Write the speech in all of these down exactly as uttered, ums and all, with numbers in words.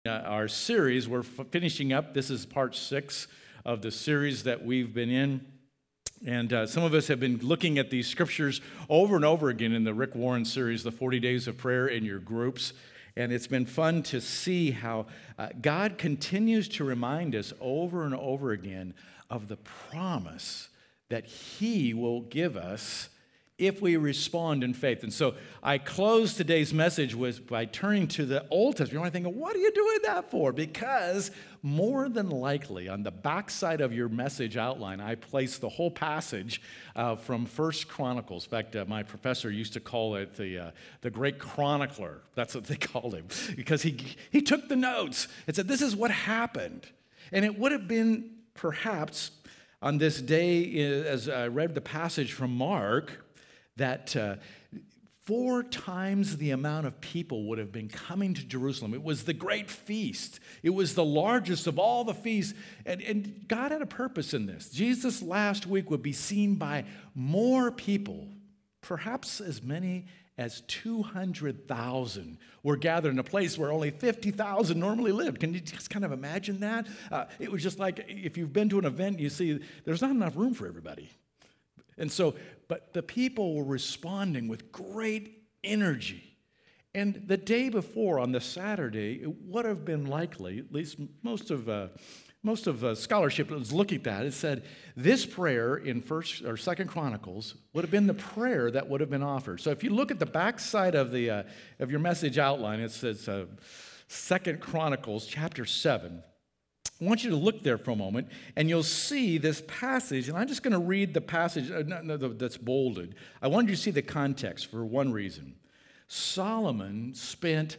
Uh, our series, we're f- finishing up. This is part six of the series that we've been in. And uh, some of us have been looking at these scriptures over and over again in the Rick Warren series, the forty days of prayer in your groups. And it's been fun to see how uh, God continues to remind us over and over again of the promise that He will give us if we respond in faith. And so I close today's message with by turning to the Old Testament. You might think, what are you doing that for? Because more than likely, on the backside of your message outline, I place the whole passage uh, from First Chronicles. In fact, uh, my professor used to call it the uh, the Great Chronicler. That's what they called him, because he he took the notes and said, this is what happened. And it would have been perhaps on this day, as I read the passage from Mark, that uh, four times the amount of people would have been coming to Jerusalem. It was the great feast. It was the largest of all the feasts. And, and God had a purpose in this. Jesus last week would be seen by more people, perhaps as many as two hundred thousand were gathered in a place where only fifty thousand normally lived. Can you just kind of imagine that? Uh, it was just like if you've been to an event, you see there's not enough room for everybody. And so, but the people were responding with great energy. And the day before, on the Saturday, it would have been likely, at least most of uh, most of uh, scholarship was looking at that, it said this prayer in First or Second Chronicles would have been the prayer that would have been offered. So if you look at the backside of the uh, of your message outline, it says uh, Second Chronicles chapter seven. I want you to look there for a moment, and you'll see this passage, and I'm just going to read the passage uh, no, no, that's bolded. I want you to see the context for one reason. Solomon spent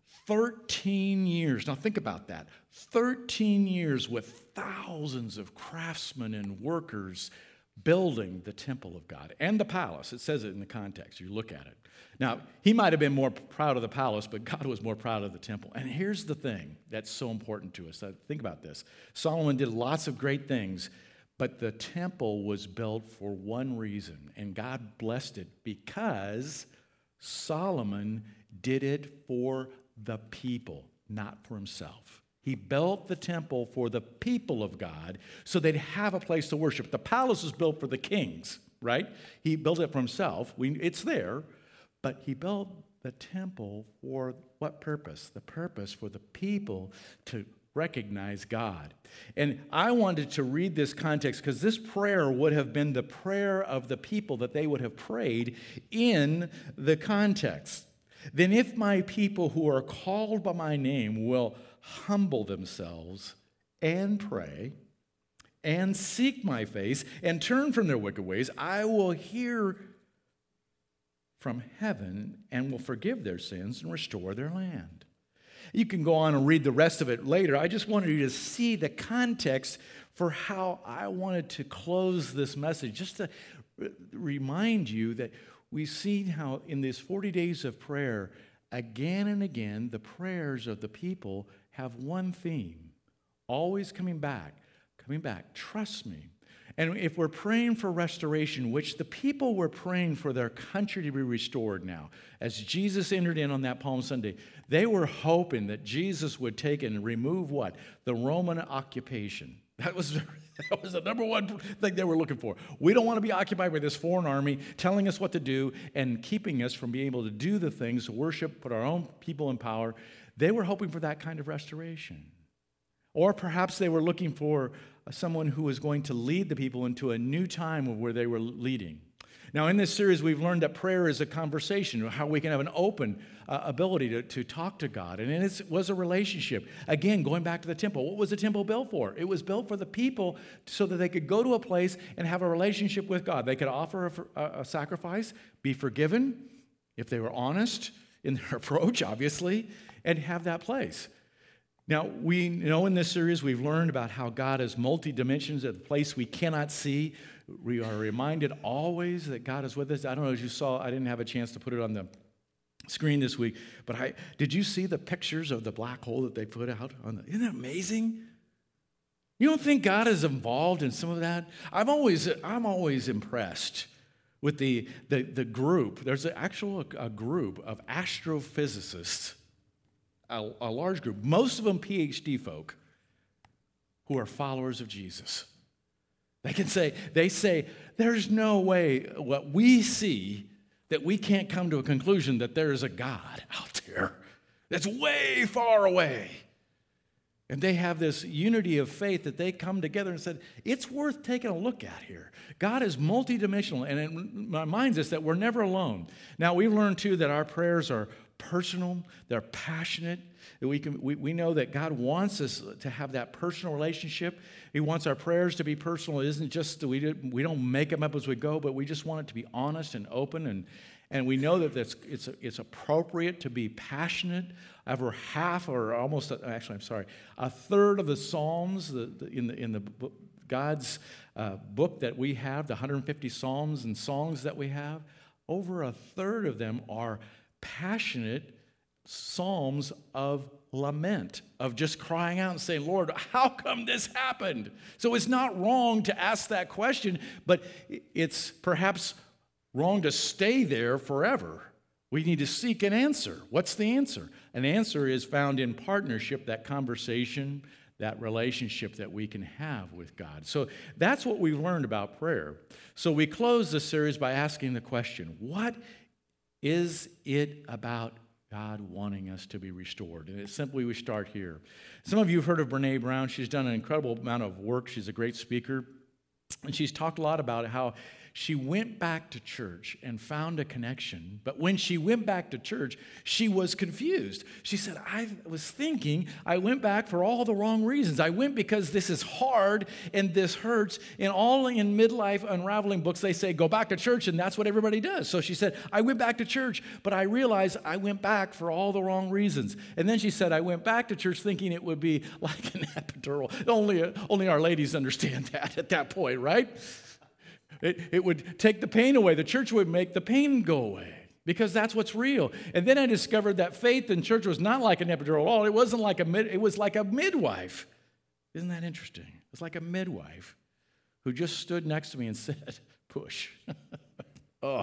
thirteen years, now think about that, thirteen years with thousands of craftsmen and workers building the temple of God and the palace. It says it in the context. You look at it. Now, he might have been more proud of the palace, but God was more proud of the temple. And here's the thing that's so important to us. Think about this. Solomon did lots of great things, but the temple was built for one reason, and God blessed it because Solomon did it for the people, not for himself. He built the temple for the people of God so they'd have a place to worship. The palace was built for the kings, right? He built it for himself. We, it's there. But he built the temple for what purpose? The purpose for the people to recognize God. And I wanted to read this context because this prayer would have been the prayer of the people that they would have prayed in the context. Then if my people who are called by my name will humble themselves and pray and seek my face and turn from their wicked ways, I will hear from heaven and will forgive their sins and restore their land. You can go on and read the rest of it later. I just wanted you to see the context for how I wanted to close this message, just to r- remind you that we've seen how in these forty days of prayer, again and again, the prayers of the people have one theme, always coming back, coming back, trust me. And if we're praying for restoration, which the people were praying for their country to be restored now, as Jesus entered in on that Palm Sunday, they were hoping that Jesus would take and remove what? The Roman occupation. That was, that was the number one thing they were looking for. We don't want to be occupied by this foreign army telling us what to do and keeping us from being able to do the things, worship, put our own people in power. They were hoping for that kind of restoration. Or perhaps they were looking for someone who was going to lead the people into a new time of where they were leading. Now, in this series, we've learned that prayer is a conversation, how we can have an open uh, ability to, to talk to God. And it was a relationship. Again, going back to the temple, what was the temple built for? It was built for the people so that they could go to a place and have a relationship with God. They could offer a, a, a sacrifice, be forgiven if they were honest in their approach, obviously, and have that place. Now, we know in this series we've learned about how God is multi-dimensions at the place we cannot see. We are reminded always that God is with us. I don't know, as you saw, I didn't have a chance to put it on the screen this week, but I, did you see the pictures of the black hole that they put out? On the, isn't that amazing? You don't think God is involved in some of that? I'm always, I'm always impressed with the, the, the group. There's an actual a group of astrophysicists a, a large group, most of them P H D folk, who are followers of Jesus. They can say, they say, there's no way what we see that we can't come to a conclusion that there is a God out there that's way far away. And they have this unity of faith that they come together and said, it's worth taking a look at here. God is multidimensional, and it reminds us that we're never alone. Now, we've learned, too, that our prayers are personal, they're passionate. That we, can, we, we know that God wants us to have that personal relationship. He wants our prayers to be personal. It isn't just that we, did, we don't make them up as we go, but we just want it to be honest and open. And, and we know that that's, it's, it's appropriate to be passionate. Over half, or almost, actually, I'm sorry, a third of the Psalms the, the, in the, in the book, God's uh, book that we have, the one hundred fifty Psalms and songs that we have, over a third of them are passionate psalms of lament, of just crying out and saying, Lord, how come this happened? So it's not wrong to ask that question, but it's perhaps wrong to stay there forever. We need to seek an answer. What's the answer? An answer is found in partnership, that conversation, that relationship that we can have with God. So that's what we've learned about prayer. So we close this series by asking the question, what is it about God wanting us to be restored? And it's simply we start here. Some of you have heard of Brene Brown. She's done an incredible amount of work. She's a great speaker. And she's talked a lot about how she went back to church and found a connection. But when she went back to church, she was confused. She said, I was thinking I went back for all the wrong reasons. I went because this is hard and this hurts. And all in midlife unraveling books, they say, go back to church, and that's what everybody does. So she said, I went back to church, but I realized I went back for all the wrong reasons. And then she said, I went back to church thinking it would be like an epidural. Only, only our ladies understand that at that point, right? It, it would take the pain away. The church would make the pain go away because that's what's real. And then I discovered that faith in church was not like an epidural at all. It wasn't like a mid, it was like a midwife. Isn't that interesting? It was like a midwife who just stood next to me and said, push. Oh,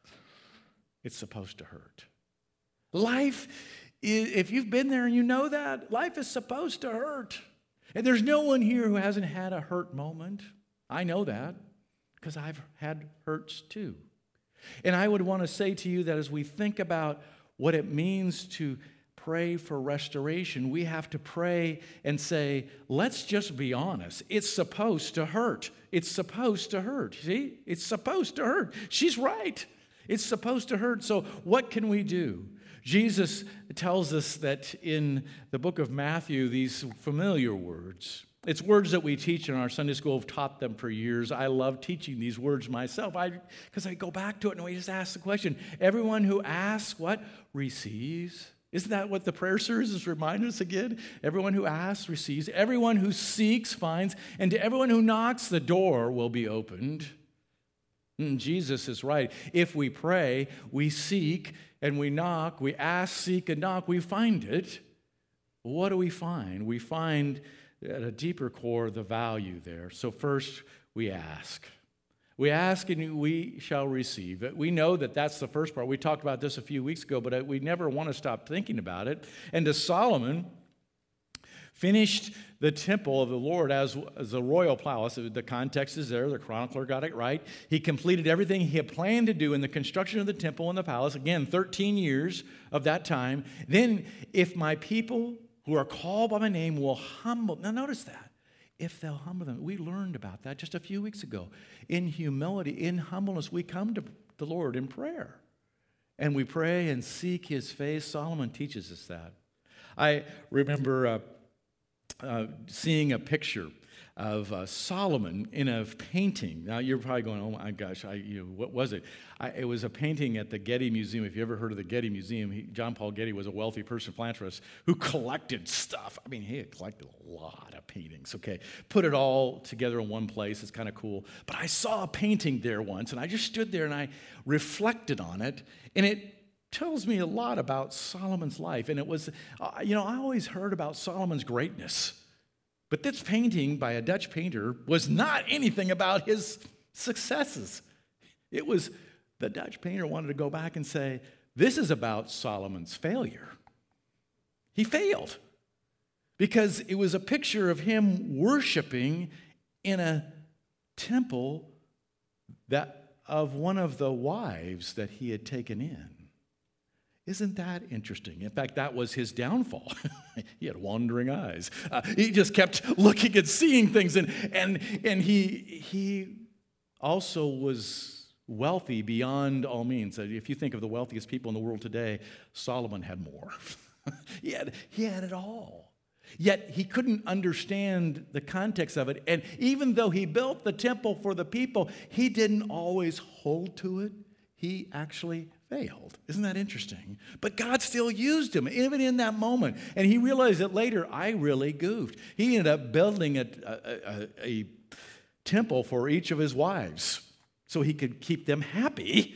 it's supposed to hurt. Life, is, if you've been there and you know that, life is supposed to hurt. And there's no one here who hasn't had a hurt moment. I know that, because I've had hurts too. And I would want to say to you that as we think about what it means to pray for restoration, we have to pray and say, let's just be honest. It's supposed to hurt. It's supposed to hurt. See? It's supposed to hurt. She's right. It's supposed to hurt. So what can we do? Jesus tells us that in the book of Matthew, these familiar words. It's words that we teach in our Sunday school. I've taught them for years. I love teaching these words myself because I, I go back to it and we just ask the question. Everyone who asks, what? Receives. Isn't that what the prayer series is reminding us again? Everyone who asks, receives. Everyone who seeks, finds. And to everyone who knocks, the door will be opened. And Jesus is right. If we pray, we seek, and we knock. We ask, seek, and knock. We find it. What do we find? We find at a deeper core the value there. So first, we ask. We ask and we shall receive. We know that that's the first part. We talked about this a few weeks ago, but we never want to stop thinking about it. And to Solomon, finished the temple of the Lord as, as a royal palace. The context is there. The chronicler got it right. He completed everything he had planned to do in the construction of the temple and the palace. Again, thirteen years of that time. Then, if my people who are called by my name will humble. Now notice that. If they'll humble them. We learned about that just a few weeks ago. In humility, in humbleness, we come to the Lord in prayer. And we pray and seek his face. Solomon teaches us that. I remember uh, uh, seeing a picture of uh, Solomon in a painting. Now, you're probably going, oh my gosh, I, you know, what was it? I, it was a painting at the Getty Museum. If you ever heard of the Getty Museum, he, John Paul Getty was a wealthy person, philanthropist, who collected stuff. I mean, he had collected a lot of paintings, okay? Put it all together in one place. It's kind of cool. But I saw a painting there once, and I just stood there and I reflected on it, and it tells me a lot about Solomon's life. And it was, uh, you know, I always heard about Solomon's greatness. But this painting by a Dutch painter was not anything about his successes. It was the Dutch painter wanted to go back and say, this is about Solomon's failure. He failed because it was a picture of him worshiping in a temple that of one of the wives that he had taken in. Isn't that interesting? In fact, that was his downfall. He had wandering eyes. Uh, he just kept looking and seeing things, and and and he he also was wealthy beyond all means. If you think of the wealthiest people in the world today, Solomon had more. he had he had it all. Yet he couldn't understand the context of it. And even though he built the temple for the people, he didn't always hold to it. He actually failed. Isn't that interesting? But God still used him, even in that moment. And he realized that later, I really goofed. He ended up building a, a, a, a temple for each of his wives so he could keep them happy.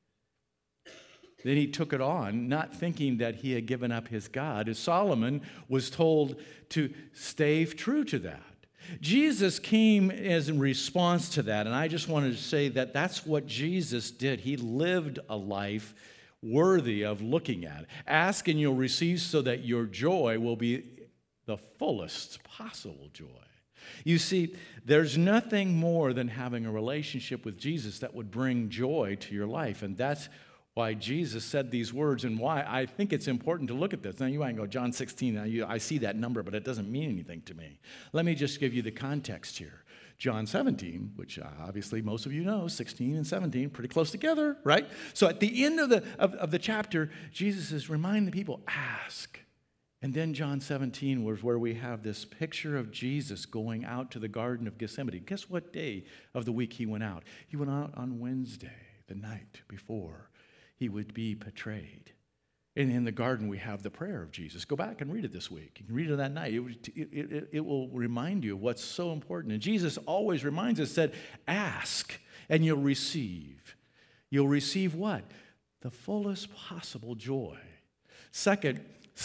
Then he took it on, not thinking that he had given up his God, as Solomon was told to stay true to that. Jesus came as in response to that, and I just wanted to say that that's what Jesus did. He lived a life worthy of looking at. Ask and you'll receive so that your joy will be the fullest possible joy. You see, there's nothing more than having a relationship with Jesus that would bring joy to your life, and that's why Jesus said these words and why I think it's important to look at this. Now, you might go, John sixteen, now you, I see that number, but it doesn't mean anything to me. Let me just give you the context here. John seventeen, which obviously most of you know, sixteen and seventeen, pretty close together, right? So at the end of the, of, of the chapter, Jesus is reminding the people, ask. And then John seventeen was where we have this picture of Jesus going out to the Garden of Gethsemane. Guess what day of the week he went out? He went out on Wednesday, the night before he would be betrayed. And in the garden, we have the prayer of Jesus. Go back and read it this week. You can read it that night. It, it, it, it will remind you of what's so important. And Jesus always reminds us that ask and you'll receive. You'll receive what? The fullest possible joy. Second,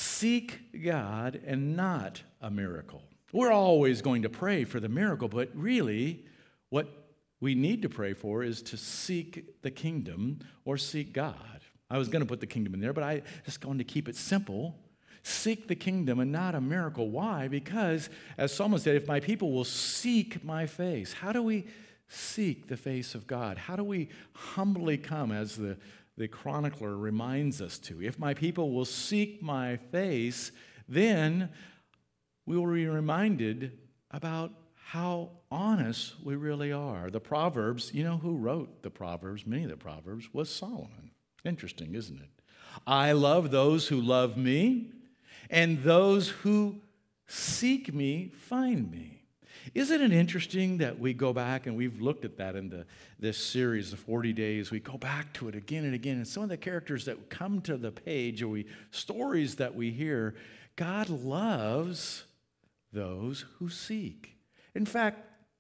seek God and not a miracle. We're always going to pray for the miracle, but really what we need to pray for is to seek the kingdom or seek God. I was going to put the kingdom in there, but I just going to keep it simple. Seek the kingdom and not a miracle. Why? Because, as Solomon said, if my people will seek my face, how do we seek the face of God? How do we humbly come, as the, the chronicler reminds us to? If my people will seek my face, then we will be reminded about how honest we really are. The Proverbs, you know who wrote the Proverbs? Many of the Proverbs was Solomon. Interesting, isn't it? I love those who love me, and those who seek me find me. Isn't it interesting that we go back, and we've looked at that in the, this series, the forty days, we go back to it again and again, and some of the characters that come to the page, or we stories that we hear, God loves those who seek. In fact,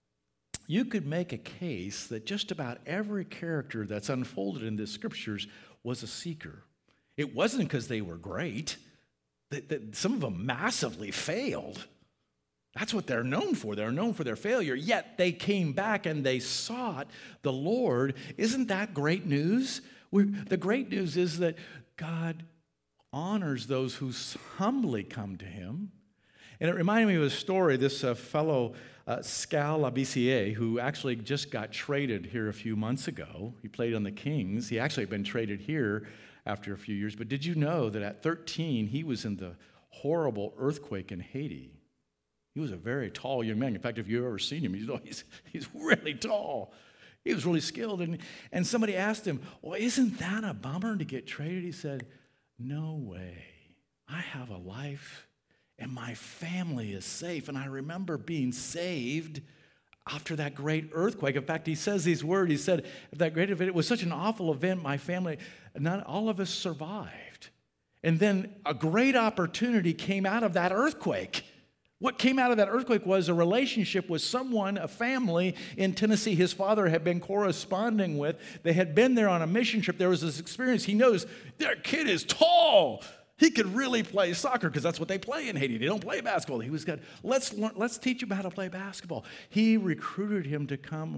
you could make a case that just about every character that's unfolded in the scriptures was a seeker. It wasn't because they were great. That, that some of them massively failed. That's what they're known for. They're known for their failure. Yet they came back and they sought the Lord. Isn't that great news? We're, the great news is that God honors those who humbly come to him. And it reminded me of a story, this uh, fellow uh, Skal Labissiere, who actually just got traded here a few months ago. He played on the Kings. He actually had been traded here after a few years. But did you know that at thirteen, he was in the horrible earthquake in Haiti? He was a very tall young man. In fact, if you've ever seen him, he's, he's, he's really tall. He was really skilled. And, and somebody asked him, well, isn't that a bummer to get traded? He said, no way. I have a life. And my family is safe. And I remember being saved after that great earthquake. In fact, he says these words. He said, that great event, it was such an awful event, my family, not all of us survived. And then a great opportunity came out of that earthquake. What came out of that earthquake was a relationship with someone, a family in Tennessee his father had been corresponding with. They had been there on a mission trip. There was this experience. He knows their kid is tall. He could really play soccer because that's what they play in Haiti. They don't play basketball. He was good. Let's learn, let's teach him how to play basketball. He recruited him to come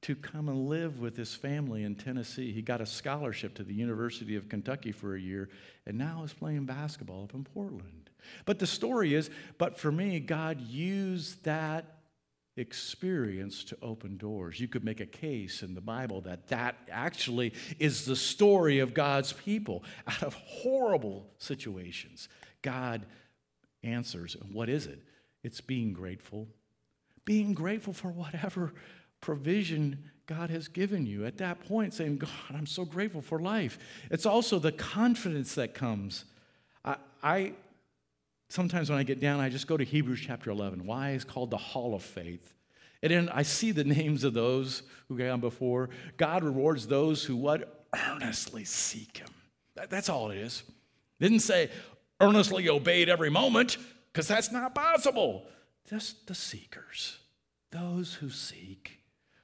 to come and live with his family in Tennessee. He got a scholarship to the University of Kentucky for a year, and now is playing basketball up in Portland. But the story is, but for me, God used that experience to open doors. You could make a case in the Bible that that actually is the story of God's people. Out of horrible situations, God answers. And what is it? It's being grateful. Being grateful for whatever provision God has given you. At that point, saying, God, I'm so grateful for life. It's also the confidence that comes. I, I Sometimes when I get down, I just go to Hebrews chapter eleven. Why it's called the Hall of Faith. And then I see the names of those who came before. God rewards those who what? Earnestly seek him. That, that's all it is. It didn't say earnestly obeyed every moment, because that's not possible. Just the seekers. Those who seek.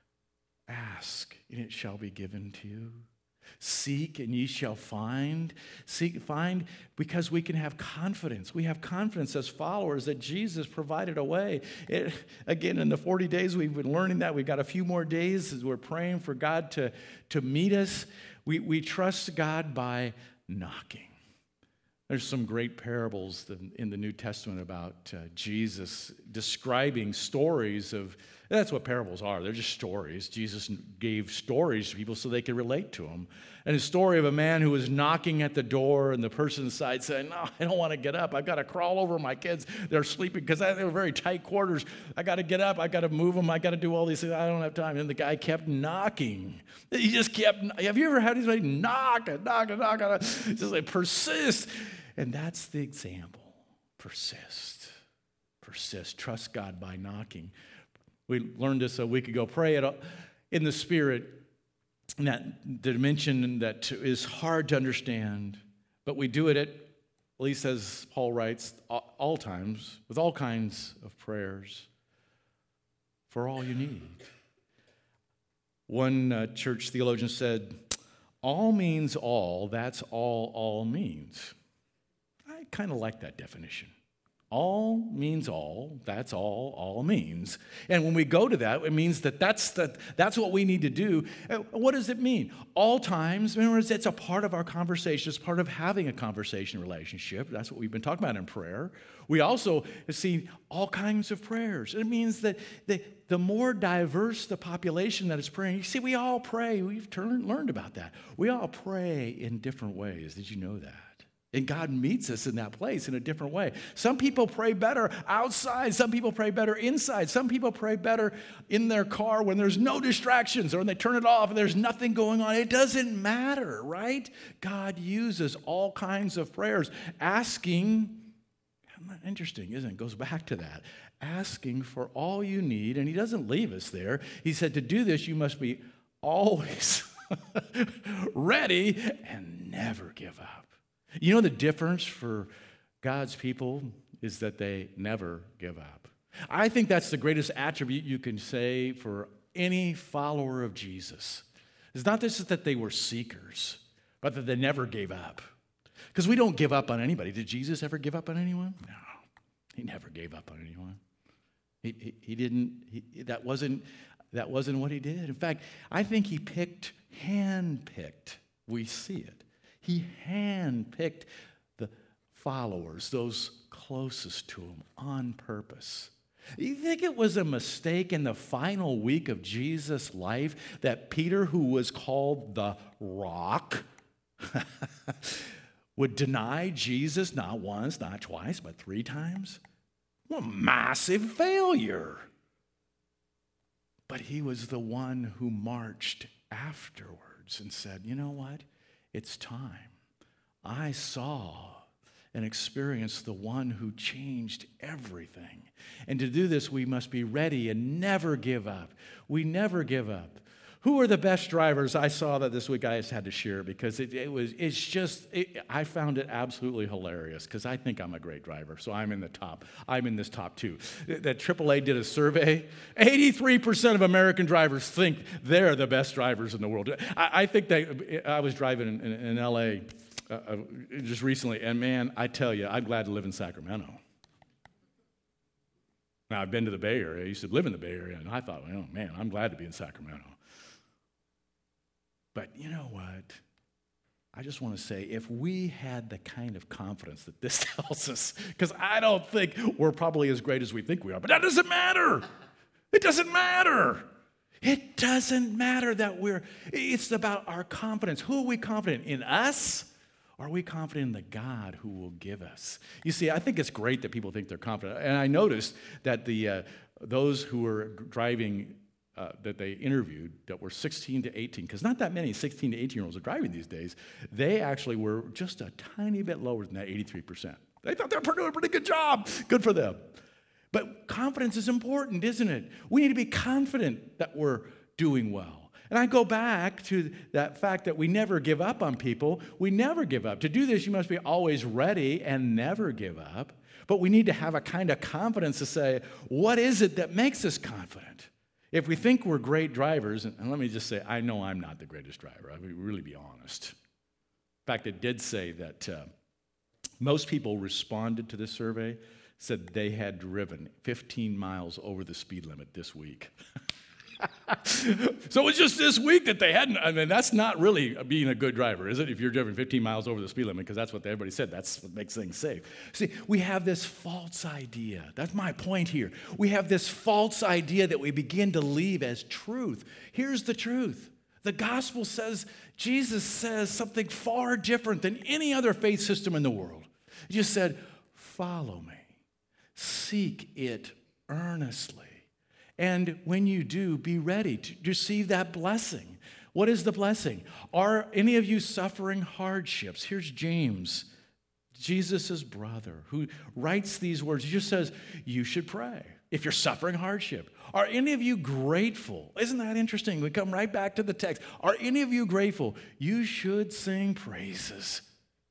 Ask, and it shall be given to you. Seek, and ye shall find. Seek, find, because we can have confidence. We have confidence as followers that Jesus provided a way. It, again, in the forty days we've been learning that. We've got a few more days as we're praying for God to, to meet us. We, we trust God by knocking. There's some great parables in the New Testament about uh, Jesus describing stories of, that's what parables are. They're just stories. Jesus gave stories to people so they could relate to them. And a story of a man who was knocking at the door, and the person inside said, no, I don't want to get up. I've got to crawl over my kids. They're sleeping because they were very tight quarters. I got to get up. I got to move them. I got to do all these things. I don't have time. And the guy kept knocking. He just kept, have you ever had anybody knock and knock and knock? And just like persist. And that's the example. Persist. Persist. Trust God by knocking. We learned this a week ago. Pray it in the Spirit, in that dimension that is hard to understand, but we do it at, at least as Paul writes, all times, with all kinds of prayers for all you need. One uh, church theologian said, all means all, that's all all means. I kind of like that definition. All means all, that's all all means. And when we go to that, it means that that's, the, that's what we need to do. What does it mean? All times, remember, it's a part of our conversation. It's part of having a conversation relationship. That's what we've been talking about in prayer. We also see all kinds of prayers. It means that the, the more diverse the population that is praying, you see, we all pray. We've turned, learned about that. We all pray in different ways. Did you know that? And God meets us in that place in a different way. Some people pray better outside. Some people pray better inside. Some people pray better in their car when there's no distractions or when they turn it off and there's nothing going on. It doesn't matter, right? God uses all kinds of prayers. Asking, interesting, isn't it? It goes back to that. Asking for all you need, and he doesn't leave us there. He said to do this, you must be always ready and never give up. You know the difference for God's people is that they never give up. I think that's the greatest attribute you can say for any follower of Jesus. It's not just that they were seekers, but that they never gave up. Because we don't give up on anybody. Did Jesus ever give up on anyone? No, he never gave up on anyone. He, he, he didn't, he, that wasn't, that wasn't what he did. In fact, I think he picked, hand-picked. We see it. He handpicked the followers, those closest to him, on purpose. You think it was a mistake in the final week of Jesus' life that Peter, who was called the Rock, would deny Jesus not once, not twice, but three times? What a massive failure. But he was the one who marched afterwards and said, you know what? It's time. I saw and experienced the one who changed everything. And to do this, we must be ready and never give up. We never give up. Who are the best drivers? I saw that this week. I just had to share because it, it was, it's just, it, I found it absolutely hilarious because I think I'm a great driver, so I'm in the top. I'm in this top two. That triple A did a survey. eighty-three percent of American drivers think they're the best drivers in the world. I, I think that I was driving in, in, in L A uh, uh, just recently, and man, I tell you, I'm glad to live in Sacramento. Now, I've been to the Bay Area. I used to live in the Bay Area, and I thought, oh, man, I'm glad to be in Sacramento. But you know what? I just want to say, if we had the kind of confidence that this tells us, because I don't think we're probably as great as we think we are, but that doesn't matter. It doesn't matter. It doesn't matter that we're, it's about our confidence. Who are we confident in? Us? Or are we confident in the God who will give us? You see, I think it's great that people think they're confident. And I noticed that the uh, those who were driving, uh, that they interviewed, that were sixteen to eighteen, because not that many sixteen to eighteen-year-olds are driving these days, they actually were just a tiny bit lower than that eighty-three percent. They thought they were doing a pretty good job. Good for them. But confidence is important, isn't it? We need to be confident that we're doing well. And I go back to that fact that we never give up on people. We never give up. To do this, you must be always ready and never give up. But we need to have a kind of confidence to say, what is it that makes us confident? If we think we're great drivers, and let me just say, I know I'm not the greatest driver. I mean, really be honest. In fact, it did say that uh, most people responded to this survey, said they had driven fifteen miles over the speed limit this week. So it's just this week that they hadn't. I mean, that's not really being a good driver, is it? If you're driving fifteen miles over the speed limit, because that's what everybody said. That's what makes things safe. See, we have this false idea. That's my point here. We have this false idea that we begin to leave as truth. Here's the truth. The gospel says, Jesus says something far different than any other faith system in the world. He just said, follow me. Seek it earnestly. And when you do, be ready to receive that blessing. What is the blessing? Are any of you suffering hardships? Here's James, Jesus' brother, who writes these words. He just says, you should pray if you're suffering hardship. Are any of you grateful? Isn't that interesting? We come right back to the text. Are any of you grateful? You should sing praises.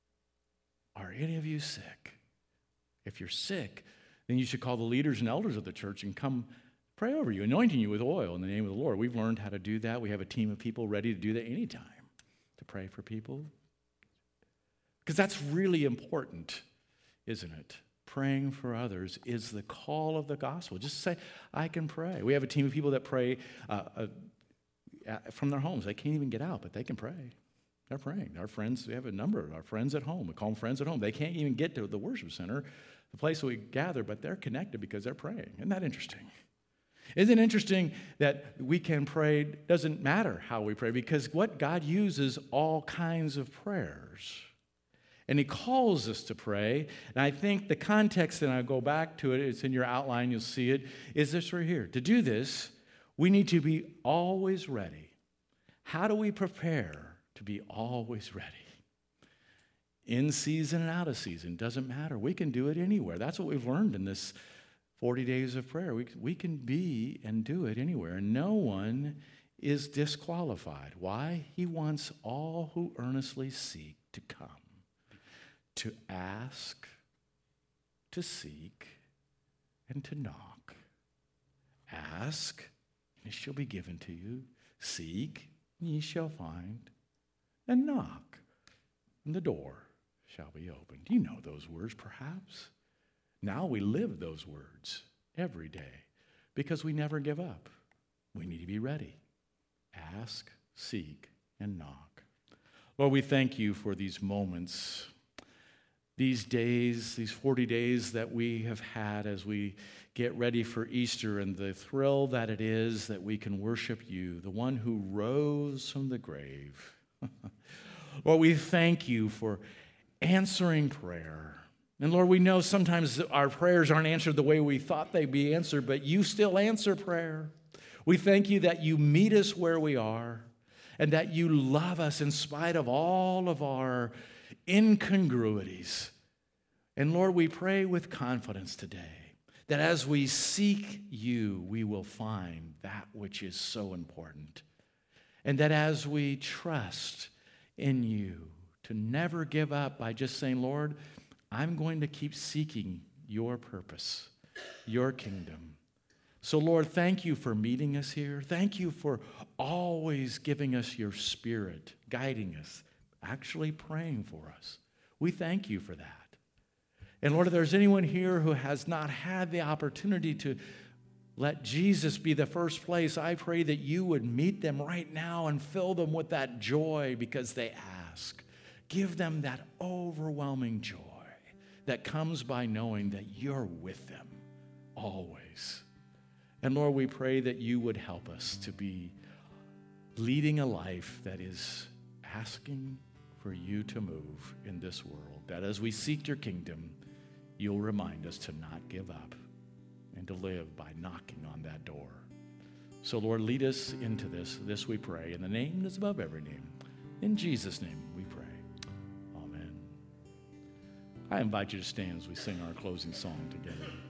Are any of you sick? If you're sick, then you should call the leaders and elders of the church and come pray over you, anointing you with oil in the name of the Lord. We've learned how to do that. We have a team of people ready to do that anytime, to pray for people. Because that's really important, isn't it? Praying for others is the call of the gospel. Just say, I can pray. We have a team of people that pray uh, uh, from their homes. They can't even get out, but they can pray. They're praying. Our friends, we have a number of our friends at home. We call them friends at home. They can't even get to the worship center, the place where we gather, but they're connected because they're praying. Isn't that interesting? Isn't it interesting that we can pray? Doesn't matter how we pray, because what God uses all kinds of prayers. And he calls us to pray. And I think the context, and I'll go back to it, it's in your outline, you'll see it, is this right here. To do this, we need to be always ready. How do we prepare to be always ready? In season and out of season, doesn't matter. We can do it anywhere. That's what we've learned in this forty days of prayer. We, we can be and do it anywhere. No one is disqualified. Why? He wants all who earnestly seek to come, to ask, to seek, and to knock. Ask, and it shall be given to you. Seek, and ye shall find. And knock, and the door shall be opened. You know those words, perhaps. Now we live those words every day because we never give up. We need to be ready. Ask, seek, and knock. Lord, we thank you for these moments, these days, these forty days that we have had as we get ready for Easter, and the thrill that it is that we can worship you, the one who rose from the grave. Lord, we thank you for answering prayer. And Lord, we know sometimes our prayers aren't answered the way we thought they'd be answered, but you still answer prayer. We thank you that you meet us where we are and that you love us in spite of all of our incongruities. And Lord, we pray with confidence today that as we seek you, we will find that which is so important. And that as we trust in you to never give up by just saying, Lord, I'm going to keep seeking your purpose, your kingdom. So, Lord, thank you for meeting us here. Thank you for always giving us your Spirit, guiding us, actually praying for us. We thank you for that. And Lord, if there's anyone here who has not had the opportunity to let Jesus be the first place, I pray that you would meet them right now and fill them with that joy because they ask. Give them that overwhelming joy that comes by knowing that you're with them always. And Lord, we pray that you would help us to be leading a life that is asking for you to move in this world, that as we seek your kingdom, you'll remind us to not give up and to live by knocking on that door. So, Lord, lead us into this. This we pray in the name that's above every name. In Jesus' name we pray. Amen. I invite you to stand as we sing our closing song together.